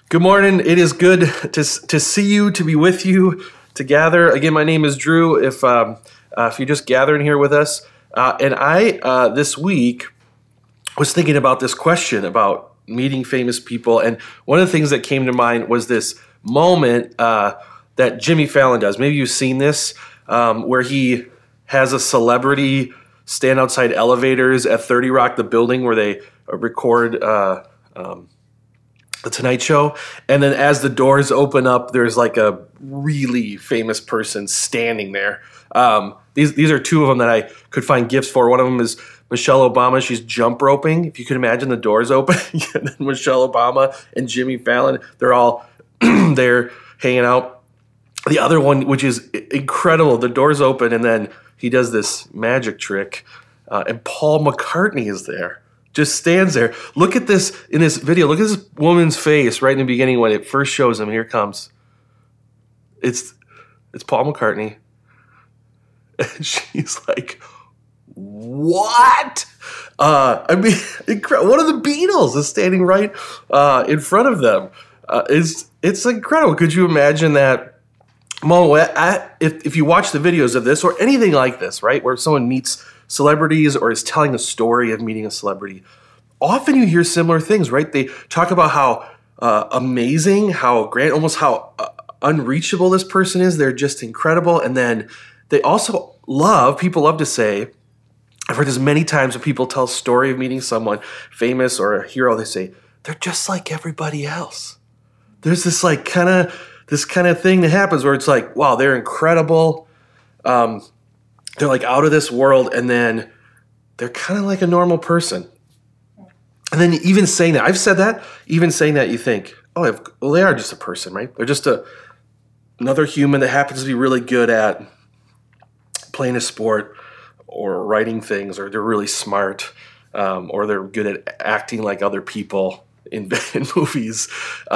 Good morning. It is good to see you, to be with you, to gather. Again, my name is Drew. If you're just gathering here with us, and I this week was thinking about this question about meeting famous people, and one of the things that came to mind was this moment that Jimmy Fallon does. Maybe you've seen this, where he has a celebrity stand outside elevators at 30 Rock, the building where they record The Tonight Show, and then as the doors open up, there's like a really famous person standing there. These are two of them that I could find gifts for. One of them is Michelle Obama. She's jump roping. If you could imagine the doors open, and then Michelle Obama and Jimmy Fallon, they're all there hanging out. The other one, which is incredible, the doors open, and then he does this magic trick, and Paul McCartney is there. Just stands there. Look at this in this video. Look at this woman's face right in the beginning when it first shows him. Here it comes. It's Paul McCartney. And she's like, what? I mean, one of the Beatles is standing right in front of them. It's incredible. Could you imagine that moment? If you watch the videos of this or anything like this, right, where someone meets celebrities or is telling a story of meeting a celebrity, often you hear similar things, right? They talk about how amazing, how grand, almost how unreachable this person is. They're just incredible. And then they also people love to say, I've heard this many times when people tell a story of meeting someone famous or a hero, they say, they're just like everybody else. There's this kind of thing that happens where it's like, wow, they're incredible. They're like out of this world, and then they're kind of like a normal person. And then even saying that, I've said that, even saying that, you think, well, they are just a person, right? They're just another human that happens to be really good at playing a sport or writing things, or they're really smart, or they're good at acting like other people in movies.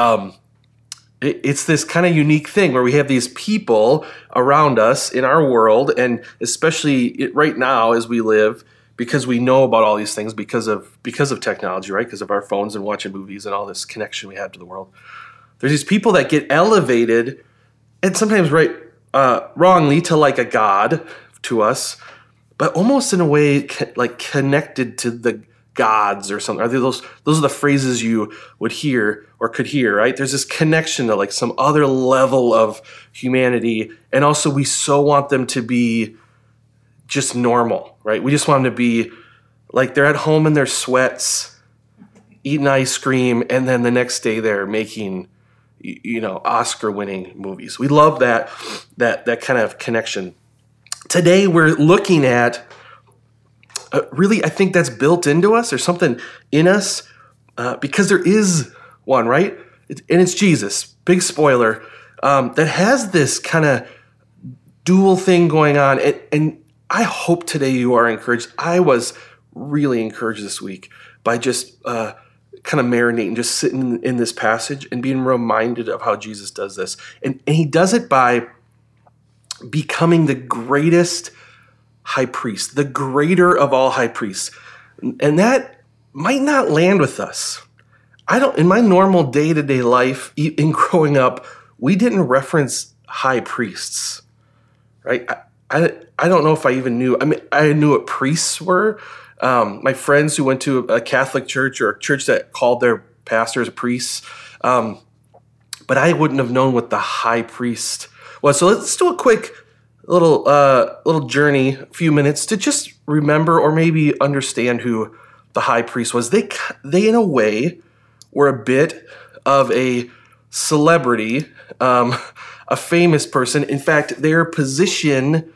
It's this kind of unique thing where we have these people around us in our world, and especially right now as we live, because we know about all these things because of technology, right? Because of our phones and watching movies and all this connection we have to the world. There's these people that get elevated, and sometimes wrongly, to like a god to us, but almost in a way like connected to the gods or something. Are those are the phrases you would hear or could hear, right? There's this connection to like some other level of humanity, and also we so want them to be just normal, right? We just want them to be like they're at home in their sweats, eating ice cream, and then the next day they're making, Oscar-winning movies. We love that kind of connection. Today we're looking at really, I think that's built into us. There's something in us because there is one, right? And it's Jesus. Big spoiler. That has this kind of dual thing going on. And I hope today you are encouraged. I was really encouraged this week by just kind of marinating, just sitting in this passage and being reminded of how Jesus does this. And he does it by becoming the greatest high priest, the greater of all high priests. And that might not land with us. In my normal day-to-day life, in growing up, we didn't reference high priests, right? I don't know if I even knew. I mean, I knew what priests were. My friends who went to a Catholic church or a church that called their pastors priests, but I wouldn't have known what the high priest was. So let's do a quick little journey, a few minutes to just remember or maybe understand who the high priest was. They in a way were a bit of a celebrity, a famous person. In fact, their position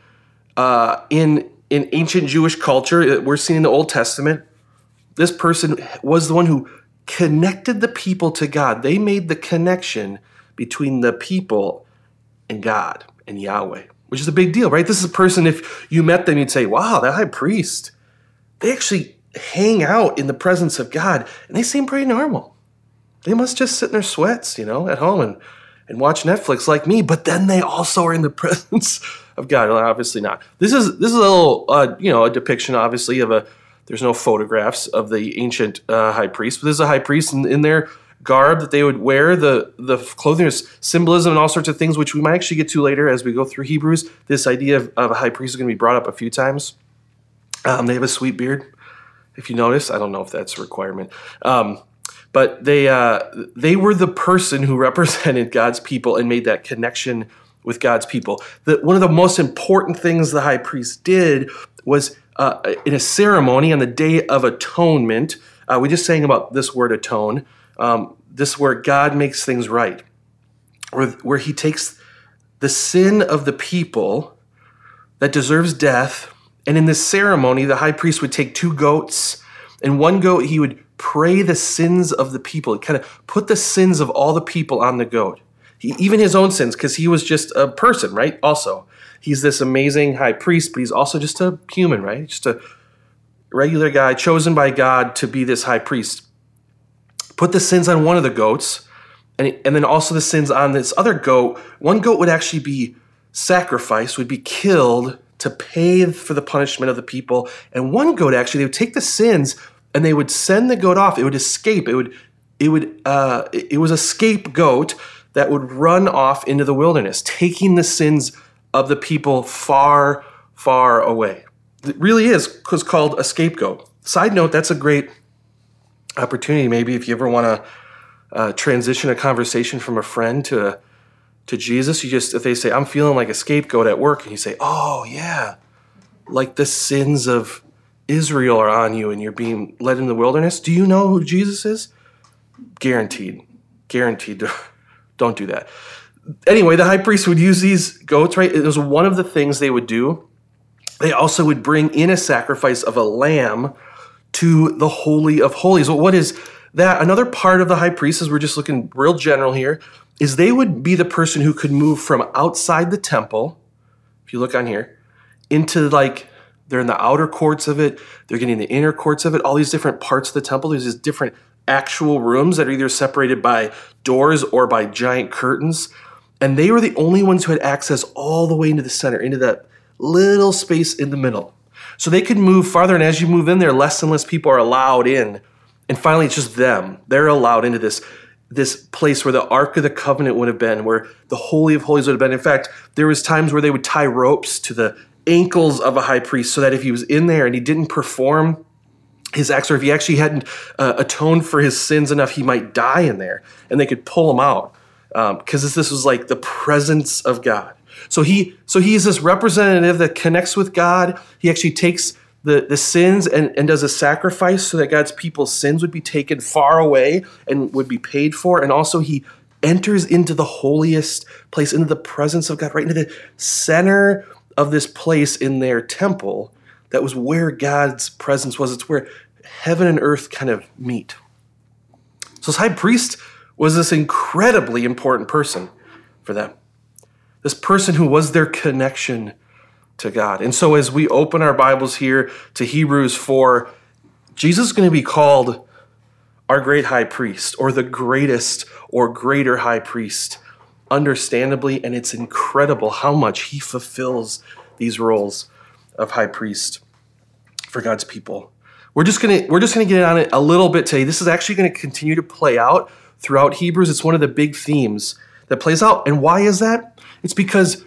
in ancient Jewish culture, we're seeing in the Old Testament, this person was the one who connected the people to God. They made the connection between the people and God and Yahweh, which is a big deal, right? This is a person, if you met them, you'd say, wow, that high priest, they actually hang out in the presence of God, and they seem pretty normal. They must just sit in their sweats, at home and watch Netflix like me, but then they also are in the presence of God. Well, obviously not. This is a little, a depiction, obviously, there's no photographs of the ancient high priest, but there's a high priest in their garb that they would wear. The clothing, there's symbolism and all sorts of things, which we might actually get to later as we go through Hebrews. This idea of a high priest is going to be brought up a few times. They have a sweet beard, if you notice. I don't know if that's a requirement. But they were the person who represented God's people and made that connection with God's people. One of the most important things the high priest did was in a ceremony on the Day of Atonement. We just sang about this word atone. This is where God makes things right, where he takes the sin of the people that deserves death, and in this ceremony, the high priest would take 2 goats, and one goat he would pray the sins of the people. He kind of put the sins of all the people on the goat. Even his own sins, because he was just a person, right? Also, he's this amazing high priest, but he's also just a human, right? Just a regular guy chosen by God to be this high priest. Put the sins on one of the goats, and then also the sins on this other goat. One goat would actually be sacrificed, would be killed to pay for the punishment of the people. And one goat, actually, they would take the sins and they would send the goat off. It would escape. It was a scapegoat that would run off into the wilderness, taking the sins of the people far, far away. It really is called a scapegoat. Side note, that's a great opportunity maybe if you ever want to transition a conversation from a friend to Jesus. If they say, I'm feeling like a scapegoat at work, and you say, oh yeah, like the sins of Israel are on you and you're being led in the wilderness. Do you know who Jesus is? Guaranteed. Don't do that. Anyway, the high priest would use these goats, right? It was one of the things they would do. They also would bring in a sacrifice of a lamb to the Holy of Holies. Well, what is that? Another part of the high priest, as we're just looking real general here, is they would be the person who could move from outside the temple, if you look on here, into they're in the outer courts of it, they're getting the inner courts of it, all these different parts of the temple. There's these different actual rooms that are either separated by doors or by giant curtains. And they were the only ones who had access all the way into the center, into that little space in the middle. So they could move farther, and as you move in there, less and less people are allowed in. And finally, it's just them. They're allowed into this place where the Ark of the Covenant would have been, where the Holy of Holies would have been. In fact, there was times where they would tie ropes to the ankles of a high priest so that if he was in there and he didn't perform his acts, or if he actually hadn't atoned for his sins enough, he might die in there, and they could pull him out because this was like the presence of God. So he's this representative that connects with God. He actually takes the sins and does a sacrifice so that God's people's sins would be taken far away and would be paid for. And also he enters into the holiest place, into the presence of God, right into the center of this place in their temple. That was where God's presence was. It's where heaven and earth kind of meet. So this high priest was this incredibly important person for them. This person who was their connection to God. And so as we open our Bibles here to Hebrews 4, Jesus is going to be called our great high priest, or the greatest or greater high priest, understandably, and it's incredible how much he fulfills these roles of high priest for God's people. We're just gonna get on it a little bit today. This is actually going to continue to play out throughout Hebrews. It's one of the big themes that plays out. And why is that? It's because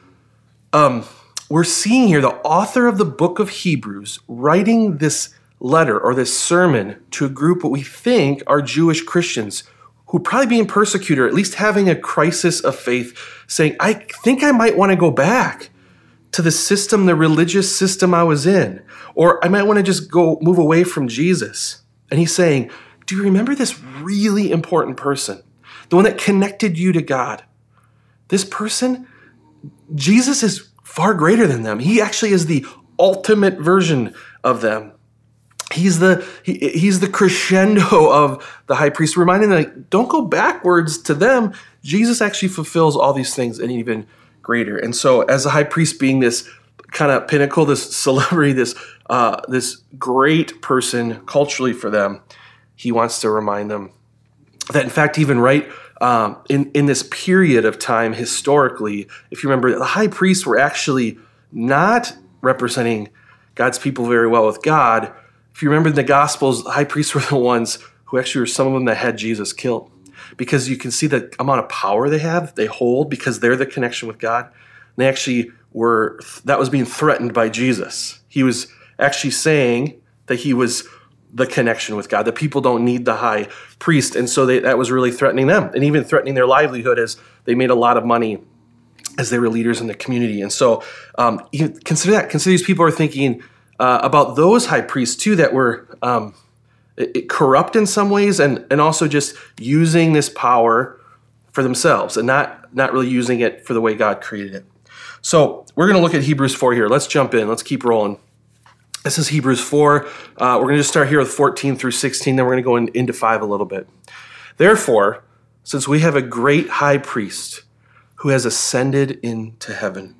we're seeing here the author of the book of Hebrews writing this letter or this sermon to a group what we think are Jewish Christians who are probably being persecuted, or at least having a crisis of faith, saying, I think I might want to go back to the system, the religious system I was in, or I might want to just move away from Jesus. And he's saying, do you remember this really important person, the one that connected you to God? This person, Jesus is far greater than them. He actually is the ultimate version of them. He's the crescendo of the high priest, reminding them, don't go backwards to them. Jesus actually fulfills all these things and even greater. And so as a high priest being this kind of pinnacle, this celebrity, this great person culturally for them, he wants to remind them that, in fact, even right in this period of time historically, if you remember, the high priests were actually not representing God's people very well with God. If you remember in the Gospels, the high priests were the ones who actually were some of them that had Jesus killed. because you can see the amount of power they hold, because they're the connection with God. And they actually that was being threatened by Jesus. He was actually saying that he was the connection with God, that people don't need the high priest. And so that was really threatening them, and even threatening their livelihood, as they made a lot of money as they were leaders in the community. And so consider that. Consider these people are thinking about those high priests too, that were corrupt in some ways, and also just using this power for themselves and not really using it for the way God created it. So we're going to look at Hebrews 4 here. Let's jump in. Let's keep rolling. This is Hebrews 4. We're going to just start here with 14 through 16. Then we're going to go into 5 a little bit. Therefore, since we have a great high priest who has ascended into heaven,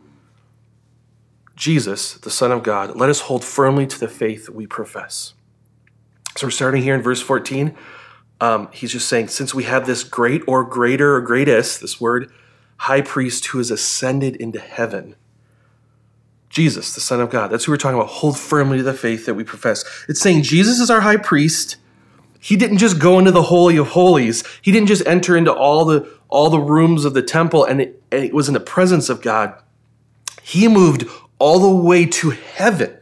Jesus, the Son of God, let us hold firmly to the faith we profess. So we're starting here in verse 14. He's just saying, since we have this great or greater or greatest, this word, high priest who has ascended into heaven, Jesus, the Son of God. That's who we're talking about. Hold firmly to the faith that we profess. It's saying Jesus is our high priest. He didn't just go into the Holy of Holies. He didn't just enter into all the rooms of the temple and it was in the presence of God. He moved all the way to heaven,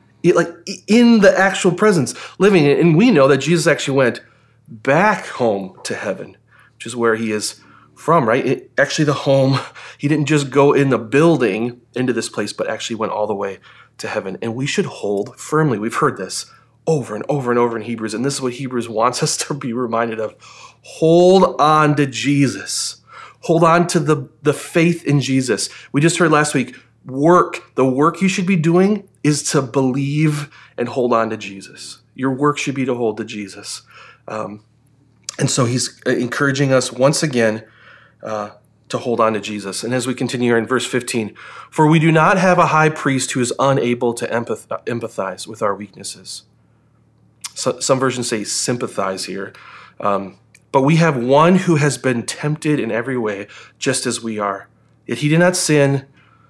in the actual presence, living. And we know that Jesus actually went back home to heaven, which is where he is from, right? Actually, the home, he didn't just go in the building into this place, but actually went all the way to heaven. And we should hold firmly. We've heard this over and over and over in Hebrews, and this is what Hebrews wants us to be reminded of. Hold on to Jesus. Hold on to the faith in Jesus. We just heard last week, the work you should be doing is to believe and hold on to Jesus. Your work should be to hold to Jesus. And so he's encouraging us once again to hold on to Jesus. And as we continue here in verse 15, for we do not have a high priest who is unable to empathize with our weaknesses. So, some versions say sympathize here. But we have one who has been tempted in every way, just as we are. Yet he did not sin.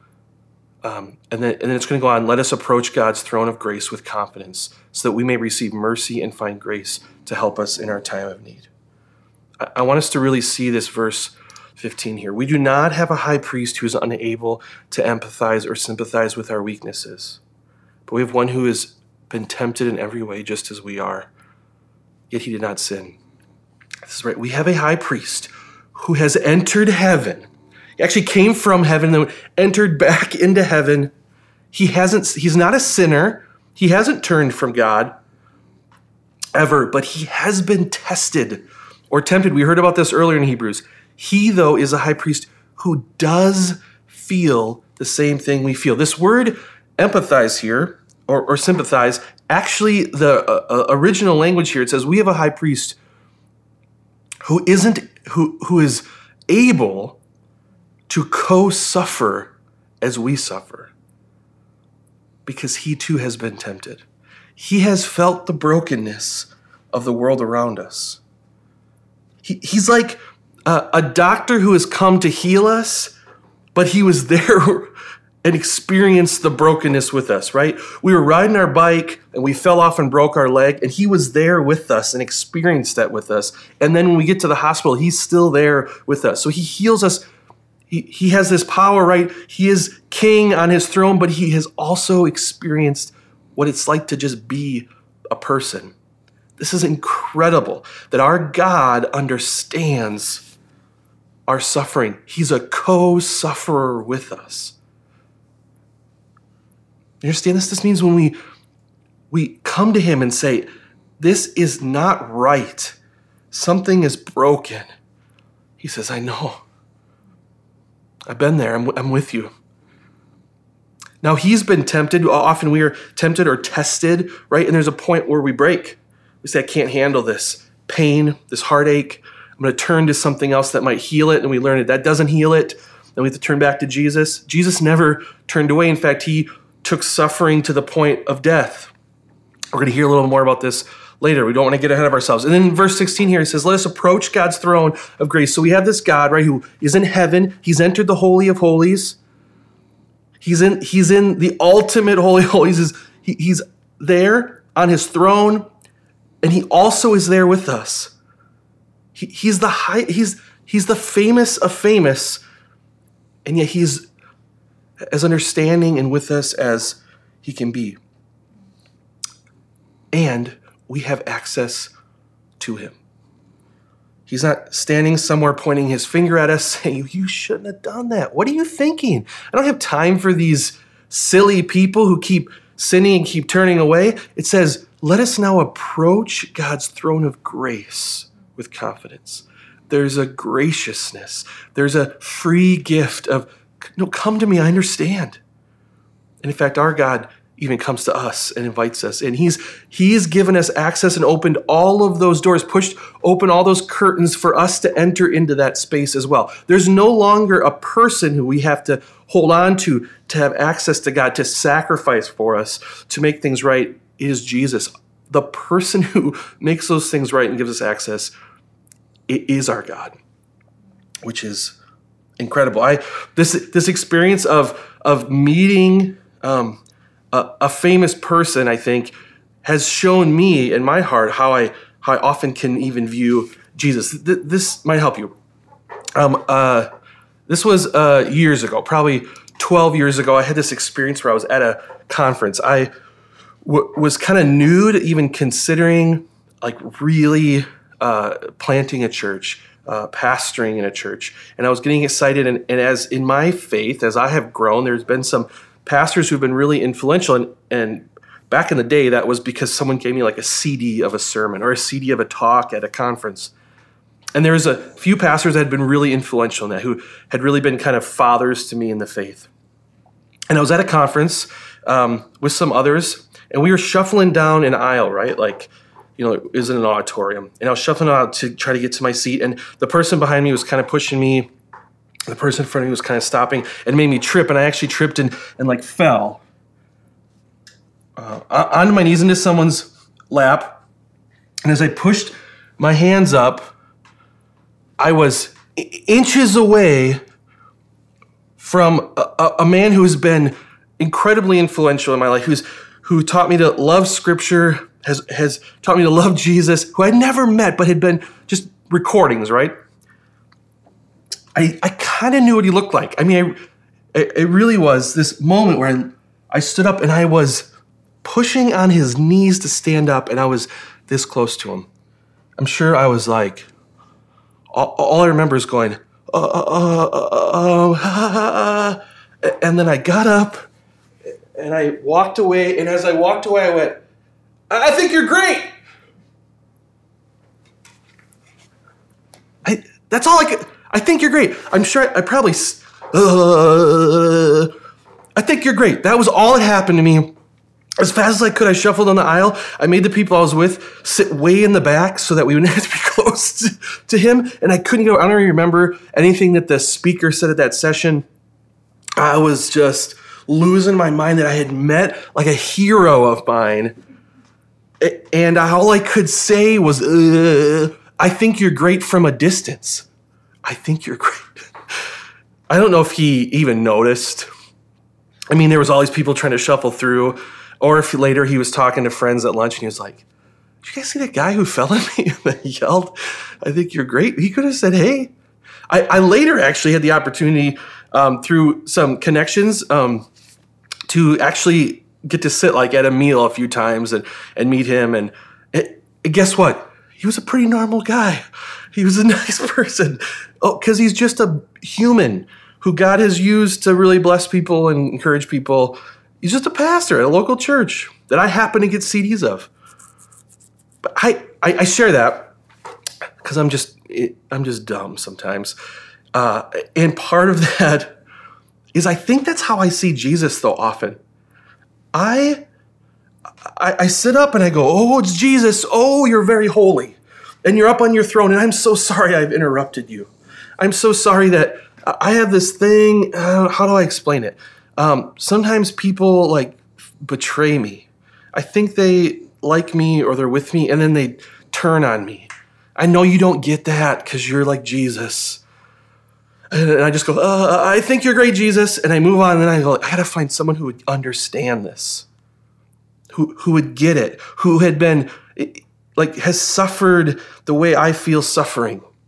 And then it's going to go on, let us approach God's throne of grace with confidence so that we may receive mercy and find grace to help us in our time of need. I want us to really see this verse 15 here. We do not have a high priest who is unable to empathize or sympathize with our weaknesses, but we have one who has been tempted in every way just as we are, yet he did not sin. This is right. We have a high priest who has entered heaven. He actually came from heaven and then entered back into heaven. He's not a sinner. He hasn't turned from God ever, but he has been tested or tempted. We heard about this earlier in Hebrews. He, though, is a high priest who does feel the same thing we feel. This word empathize here, or sympathize, actually the original language here, it says we have a high priest who is able to co-suffer as we suffer, because he too has been tempted. He has felt the brokenness of the world around us. He's like a doctor who has come to heal us, but he was there and experienced the brokenness with us, right? We were riding our bike and we fell off and broke our leg, and he was there with us and experienced that with us. And then when we get to the hospital, he's still there with us. So he heals us. He has this power, right? He is king on his throne, but he has also experienced what it's like to just be a person. This is incredible that our God understands our suffering. He's a co-sufferer with us. You understand this? This means when we come to him and say, this is not right. Something is broken. He says, I know. I've been there. I'm with you. Now, he's been tempted. Often we are tempted or tested, right? And there's a point where we break. We say, I can't handle this pain, this heartache. I'm going to turn to something else that might heal it. And we learn that doesn't heal it. Then we have to turn back to Jesus. Jesus never turned away. In fact, he took suffering to the point of death. We're going to hear a little more about this later. We don't want to get ahead of ourselves. And then in verse 16 here, he says, let us approach God's throne of grace. So we have this God, right, who is in heaven. He's entered the Holy of Holies. He's in the ultimate Holy of Holies. He's there on his throne, and he also is there with us. He's the high, he's the famous of famous, and yet he's as understanding and with us as he can be. And we have access to him. He's not standing somewhere pointing his finger at us saying, you shouldn't have done that. What are you thinking? I don't have time for these silly people who keep sinning and keep turning away. It says, let us now approach God's throne of grace with confidence. There's a graciousness. There's a free gift of, no, come to me, I understand. And in fact, our God even comes to us and invites us. And he's given us access and opened all of those doors, pushed open all those curtains for us to enter into that space as well. There's no longer a person who we have to hold on to have access to God, to sacrifice for us, to make things right. It is Jesus. The person who makes those things right and gives us access, it is our God, which is incredible. This experience of meeting a famous person, I think, has shown me in my heart how I often can even view Jesus. This might help you. This was years ago, probably 12 years ago. I had this experience where I was at a conference. I was kind of new to even considering like really planting a church, pastoring in a church. And I was getting excited. And as in my faith, as I have grown, there's been some pastors who've been really influential. And back in the day, that was because someone gave me like a CD of a sermon or a CD of a talk at a conference. And there was a few pastors that had been really influential in that, who had really been kind of fathers to me in the faith. And I was at a conference with some others, and we were shuffling down an aisle, right? Like, you know, it was in an auditorium. And I was shuffling out to try to get to my seat, and the person behind me was kind of pushing me. The person in front of me was kind of stopping and made me trip, and I actually tripped and like fell onto my knees into someone's lap. And as I pushed my hands up, I was inches away from a man who has been incredibly influential in my life, who taught me to love Scripture, has taught me to love Jesus, who I'd never met but had been just recordings, right? I kind of knew what he looked like. I mean, it really was this moment where I stood up and I was pushing on his knees to stand up, and I was this close to him. I'm sure I was like, all I remember is going, and then I got up and I walked away. And as I walked away, I went, I think you're great. That's all I could. I think you're great. I'm sure I probably, I think you're great. That was all that happened to me. As fast as I could, I shuffled on the aisle. I made the people I was with sit way in the back so that we wouldn't have to be close to him. And I couldn't go. I don't even remember anything that the speaker said at that session. I was just losing my mind that I had met like a hero of mine. And all I could say was, I think you're great from a distance. I think you're great. I don't know if he even noticed. I mean, there was all these people trying to shuffle through. Or if later he was talking to friends at lunch and he was like, did you guys see that guy who fell at me and yelled, I think you're great? He could have said, hey. I later actually had the opportunity through some connections to actually get to sit like at a meal a few times and meet him. And guess what? He was a pretty normal guy. He was a nice person. Oh, because he's just a human who God has used to really bless people and encourage people. He's just a pastor at a local church that I happen to get CDs of. But I share that because I'm just dumb sometimes. And part of that is I think that's how I see Jesus though often. I sit up and I go, oh, it's Jesus. Oh, you're very holy. And you're up on your throne. And I'm so sorry I've interrupted you. I'm so sorry that I have this thing. How do I explain it? Sometimes people like betray me. I think they like me or they're with me and then they turn on me. I know you don't get that because you're like Jesus. And I just go, I think you're great, Jesus. And I move on and then I go, I got to find someone who would understand this, who would get it, who had been like has suffered the way I feel suffering.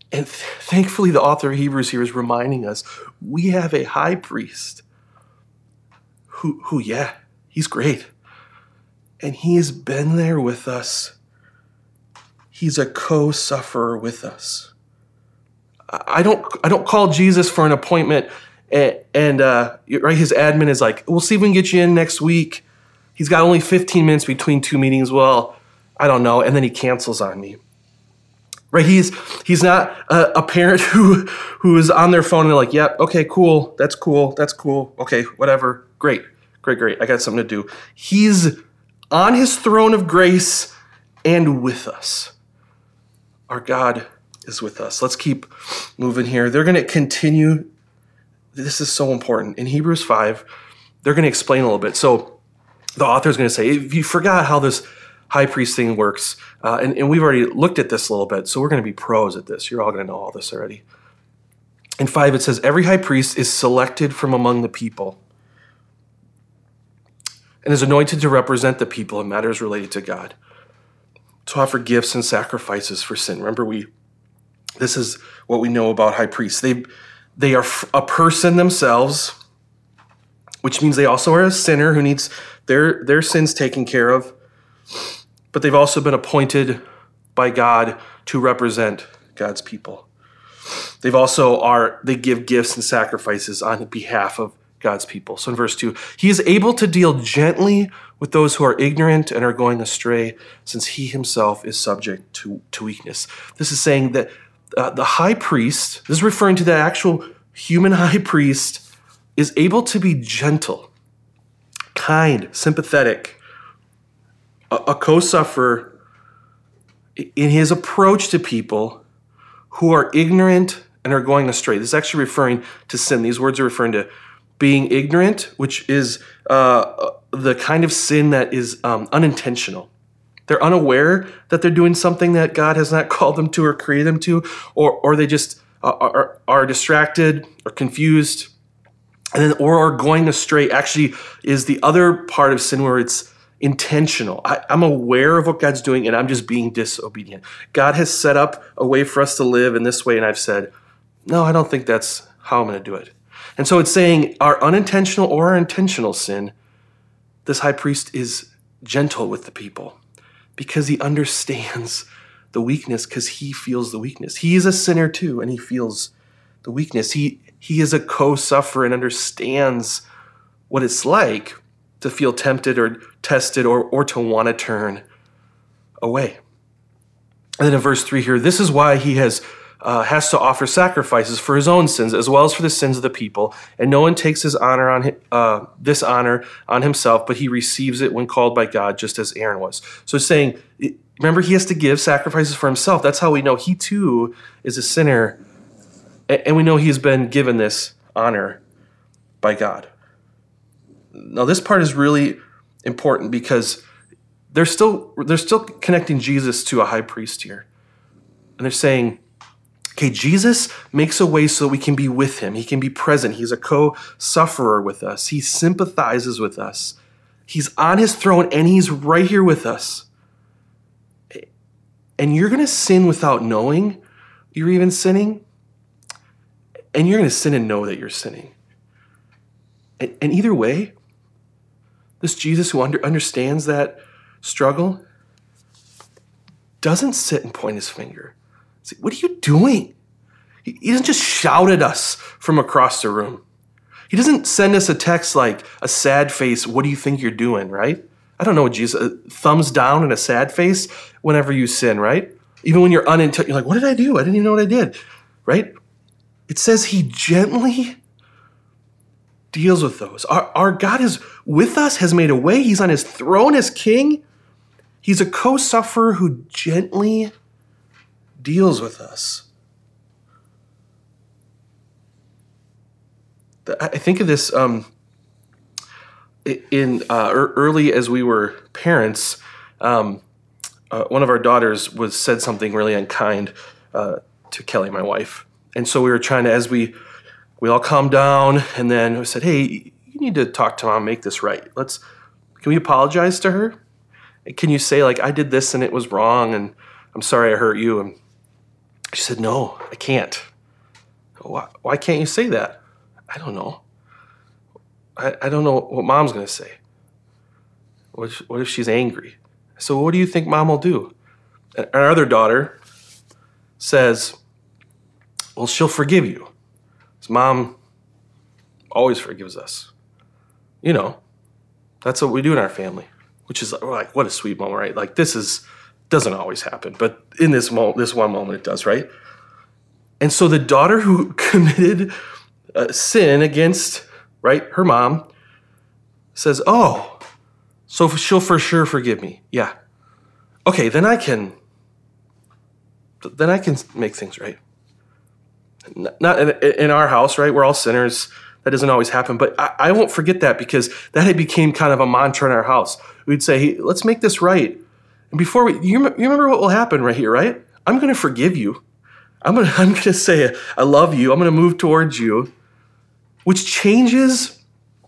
And thankfully, the author of Hebrews here is reminding us we have a high priest who, yeah, he's great. And he has been there with us. He's a co-sufferer with us. I don't call Jesus for an appointment and right, his admin is like, we'll see if we can get you in next week. He's got only 15 minutes between two meetings. Well, I don't know. And then he cancels on me. Right? He's not a parent who is on their phone and they're like, yep, okay, cool. That's cool. Okay, whatever. Great. I got something to do. He's on his throne of grace and with us. Our God is with us. Let's keep moving here. They're going to continue. This is so important. In Hebrews 5, they're going to explain a little bit. So the author is going to say, if you forgot how this high priest thing works, and we've already looked at this a little bit, so we're going to be pros at this. You're all going to know all this already. In 5, it says, every high priest is selected from among the people and is anointed to represent the people in matters related to God, to offer gifts and sacrifices for sin. Remember, this is what we know about high priests. They are a person themselves, which means they also are a sinner who needs their sins taken care of. But they've also been appointed by God to represent God's people. They give gifts and sacrifices on behalf of God's people. So in verse 2, he is able to deal gently with those who are ignorant and are going astray, since he himself is subject to weakness. This is saying that the high priest, this is referring to the actual human high priest, is able to be gentle, kind, sympathetic, a co-sufferer in his approach to people who are ignorant and are going astray. This is actually referring to sin. These words are referring to being ignorant, which is the kind of sin that is unintentional. They're unaware that they're doing something that God has not called them to or created them to, or they just are distracted or confused, or are going astray. Actually, is the other part of sin where it's intentional. I'm aware of what God's doing, and I'm just being disobedient. God has set up a way for us to live in this way, and I've said, no, I don't think that's how I'm going to do it. And so it's saying our unintentional or our intentional sin, this high priest is gentle with the people because he understands the weakness, because he feels the weakness. He is a sinner too, and he feels the weakness. He is a co-sufferer and understands what it's like to feel tempted or tested or to want to turn away. And then in verse 3 here, this is why he has to offer sacrifices for his own sins as well as for the sins of the people. And no one takes his honor on this honor on himself, but he receives it when called by God, just as Aaron was. So it's saying, remember, he has to give sacrifices for himself. That's how we know he too is a sinner. And we know he's been given this honor by God. Now, this part is really important because they're still connecting Jesus to a high priest here. And they're saying, okay, Jesus makes a way so that we can be with him. He can be present. He's a co-sufferer with us. He sympathizes with us. He's on his throne and he's right here with us. And you're going to sin without knowing you're even sinning. And you're going to sin and know that you're sinning. And either way, this Jesus who understands that struggle doesn't sit and point his finger. Say, what are you doing? He doesn't just shout at us from across the room. He doesn't send us a text like a sad face, what do you think you're doing, right? I don't know what Jesus, thumbs down and a sad face whenever you sin, right? Even when you're unintentional, you're like, what did I do? I didn't even know what I did, right? It says he gently deals with those. Our God is with us, has made a way. He's on his throne as king. He's a co-sufferer who gently deals with us. I think of this early as we were parents. One of our daughters said something really unkind to Kelly, my wife. And so we were trying to, as we all calmed down, and then we said, hey, you need to talk to mom, make this right. Can we apologize to her? Can you say, like, I did this and it was wrong, and I'm sorry I hurt you? She said, no, I can't. Why can't you say that? I don't know. I don't know what mom's going to say. What if she's angry? So what do you think mom will do? And our other daughter says, well, she'll forgive you. Because mom always forgives us. You know, that's what we do in our family, which is like, what a sweet moment, right? Like doesn't always happen, but in this one moment it does, right? And so the daughter who committed sin against, right, her mom says, oh, so she'll for sure forgive me. Yeah. Okay, then I can make things right. Not in our house, right? We're all sinners. That doesn't always happen, but I won't forget that because that had became kind of a mantra in our house. We'd say, hey, let's make this right. And before you remember what will happen right here, right? I'm going to forgive you. I'm going to say, I love you. I'm going to move towards you, which changes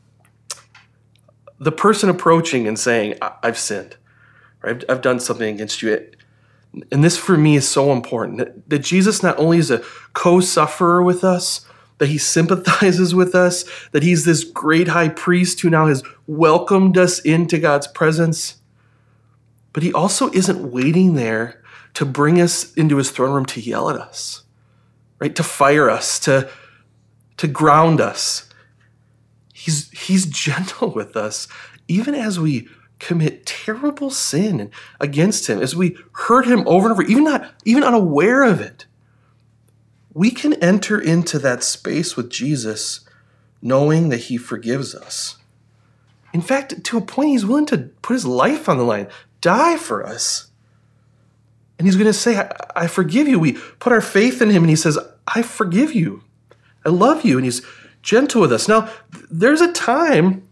the person approaching and saying, I've sinned, right? I've done something against you. And this for me is so important, that Jesus not only is a co-sufferer with us, that he sympathizes with us, that he's this great high priest who now has welcomed us into God's presence, but he also isn't waiting there to bring us into his throne room to yell at us, right? To fire us, to ground us. He's gentle with us, even as we commit terrible sin against him, as we hurt him over and over, even unaware of it. We can enter into that space with Jesus knowing that he forgives us. In fact, to a point, he's willing to put his life on the line, die for us. And he's going to say, I forgive you. We put our faith in him and he says, I forgive you. I love you. And he's gentle with us. Now, there's a time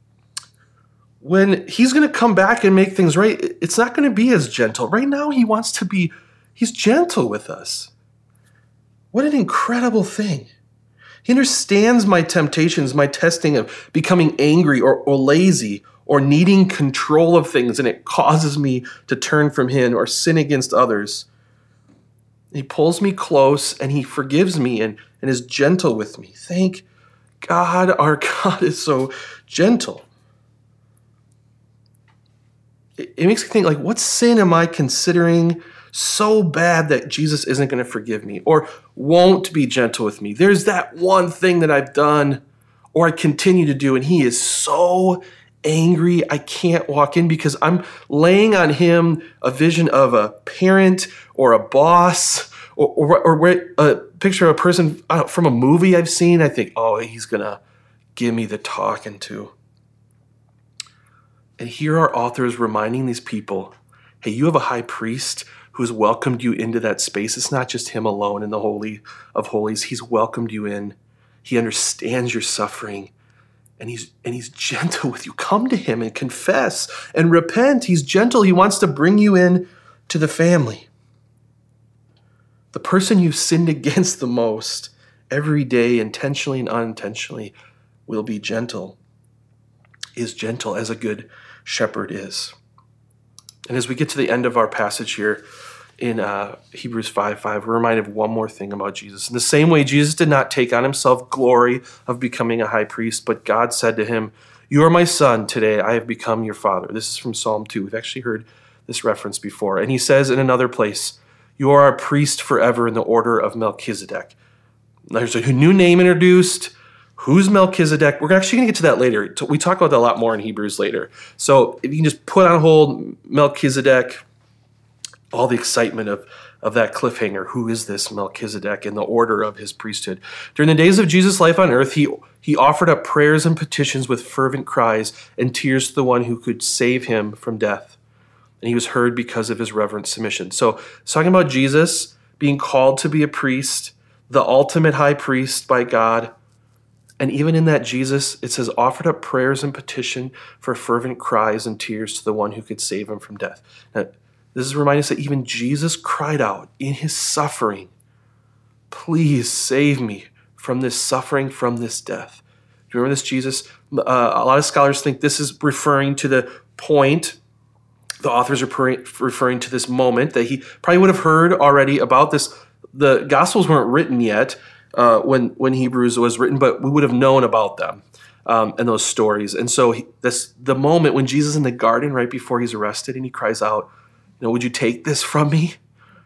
when he's going to come back and make things right. It's not going to be as gentle. Right now, he's gentle with us. What an incredible thing. He understands my temptations, my testing of becoming angry or lazy or needing control of things, and it causes me to turn from him or sin against others. He pulls me close and he forgives me and is gentle with me. Thank God, our God is so gentle. It makes me think, like, what sin am I considering so bad that Jesus isn't going to forgive me or won't be gentle with me? There's that one thing that I've done or I continue to do, and he is so angry I can't walk in because I'm laying on him a vision of a parent or a boss or a picture of a person from a movie I've seen. I think, oh, he's going to give me the talking to. And here are authors reminding these people, hey, you have a high priest who has welcomed you into that space. It's not just him alone in the Holy of Holies. He's welcomed you in. He understands your suffering, and he's gentle with you. Come to him and confess and repent. He's gentle. He wants to bring you in to the family. The person you've sinned against the most every day, intentionally and unintentionally, will be gentle, is gentle as a good shepherd is. And as we get to the end of our passage here in Hebrews 5:5, we're reminded of one more thing about Jesus. In the same way, Jesus did not take on himself glory of becoming a high priest, but God said to him, you are my son, today I have become your father. This is from Psalm 2. We've actually heard this reference before. And he says in another place, you are a priest forever in the order of Melchizedek. There's a new name introduced. Who's Melchizedek? We're actually going to get to that later. We talk about that a lot more in Hebrews later. So if you can just put on hold Melchizedek, all the excitement of that cliffhanger. Who is this Melchizedek in the order of his priesthood? During the days of Jesus' life on earth, he offered up prayers and petitions with fervent cries and tears to the one who could save him from death. And he was heard because of his reverent submission. So it's talking about Jesus being called to be a priest, the ultimate high priest by God. And even in that, Jesus, it says, offered up prayers and petition for fervent cries and tears to the one who could save him from death. Now, this is reminding us that even Jesus cried out in his suffering, please save me from this suffering, from this death. Do you remember this, Jesus? A lot of scholars think this is referring to the point. The authors are referring to this moment that he probably would have heard already about this The Gospels weren't written yet when Hebrews was written, but we would have known about them and those stories. And so the moment when Jesus is in the garden right before he's arrested and he cries out, would you take this from me?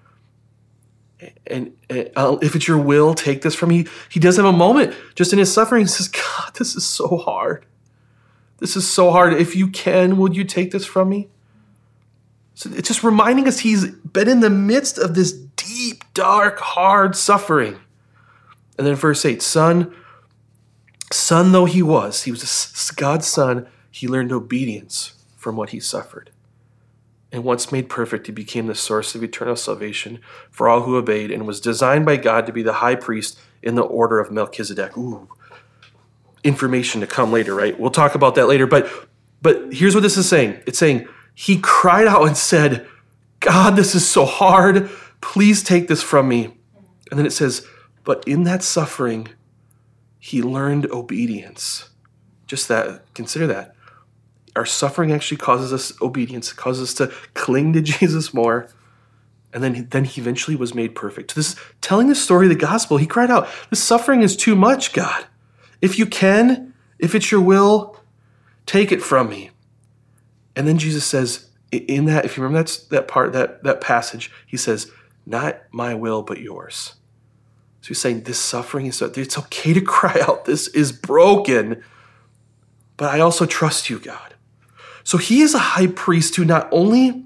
And if it's your will, take this from me. He does have a moment just in his suffering. He says, God, this is so hard. This is so hard. If you can, would you take this from me? So it's just reminding us he's been in the midst of this deep, dark, hard suffering. And then verse 8, son though he was God's son, he learned obedience from what he suffered. And once made perfect, he became the source of eternal salvation for all who obeyed and was designed by God to be the high priest in the order of Melchizedek. Ooh, information to come later, right? We'll talk about that later. But here's what this is saying. It's saying he cried out and said, God, this is so hard. Please take this from me. And then it says, but in that suffering, he learned obedience. Just that, consider that. Our suffering actually causes us obedience, causes us to cling to Jesus more. And then he eventually was made perfect. This telling the story of the gospel, he cried out, this suffering is too much, God. If you can, if it's your will, take it from me. And then Jesus says, in that, if you remember that part, that passage, he says, not my will, but yours. So he's saying this suffering is, it's okay to cry out. This is broken, but I also trust you, God. So he is a high priest who not only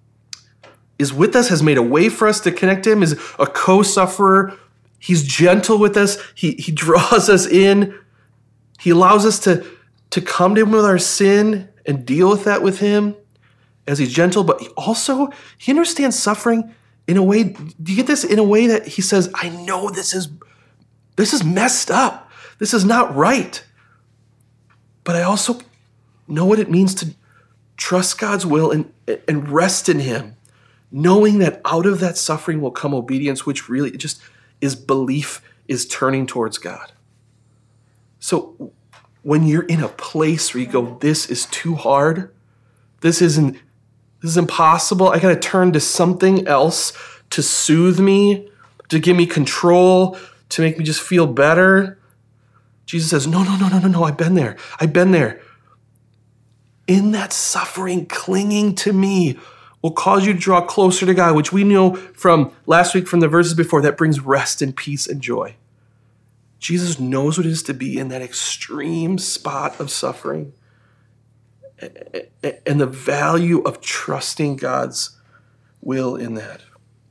is with us, has made a way for us to connect to him, is a co-sufferer. He's gentle with us. He draws us in. He allows us to come to him with our sin and deal with that with him as he's gentle, but he understands suffering in a way. Do you get this? In a way that he says, I know this is messed up. This is not right. But I also know what it means to trust God's will and rest in him, knowing that out of that suffering will come obedience, which really just is belief, is turning towards God. So when you're in a place where you go, this is too hard, this is impossible, I got to turn to something else to soothe me, to give me control, to make me just feel better. Jesus says, no, I've been there. In that suffering, clinging to me will cause you to draw closer to God, which we know from last week from the verses before, that brings rest and peace and joy. Jesus knows what it is to be in that extreme spot of suffering and the value of trusting God's will in that.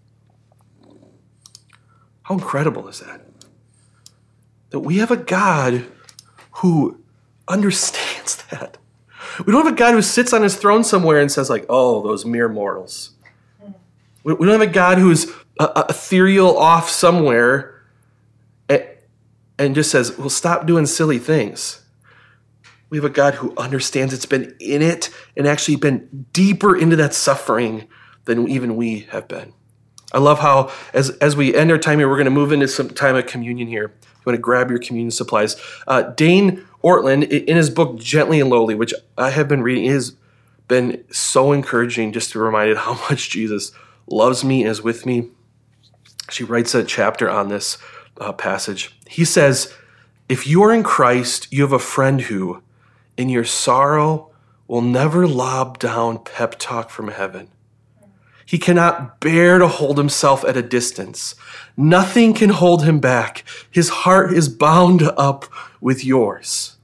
How incredible is that? That we have a God who understands that. We don't have a God who sits on his throne somewhere and says like, oh, those mere mortals. We don't have a God who's ethereal off somewhere and just says, well, stop doing silly things. We have a God who understands it's been in it and actually been deeper into that suffering than even we have been. I love how as we end our time here, we're going to move into some time of communion here. You want to grab your communion supplies. Dane Ortland, in his book, Gently and Lowly, which I have been reading, it has been so encouraging just to be reminded how much Jesus loves me and is with me. She writes a chapter on this passage. He says, if you are in Christ, you have a friend who, in your sorrow, will never lob down pep talk from heaven. He cannot bear to hold himself at a distance. Nothing can hold him back. His heart is bound up with yours.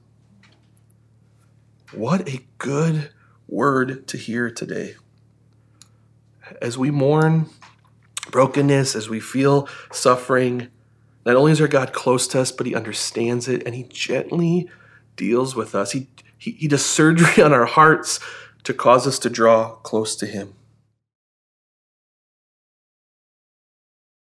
What a good word to hear today. As we mourn brokenness, as we feel suffering, not only is our God close to us, but he understands it and he gently deals with us. He does surgery on our hearts to cause us to draw close to him.